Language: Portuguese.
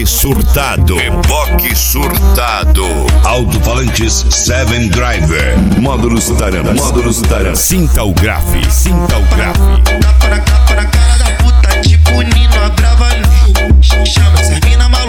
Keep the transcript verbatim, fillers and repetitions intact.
Reboque surtado. Reboque surtado. Alto-falantes Seven Driver. Módulos Tarama. Módulos Tarama. Sinta o grave. Sinta o grave. Tapa na capa na cara da puta, tipo Nino a brava. Chama essa mina maluca.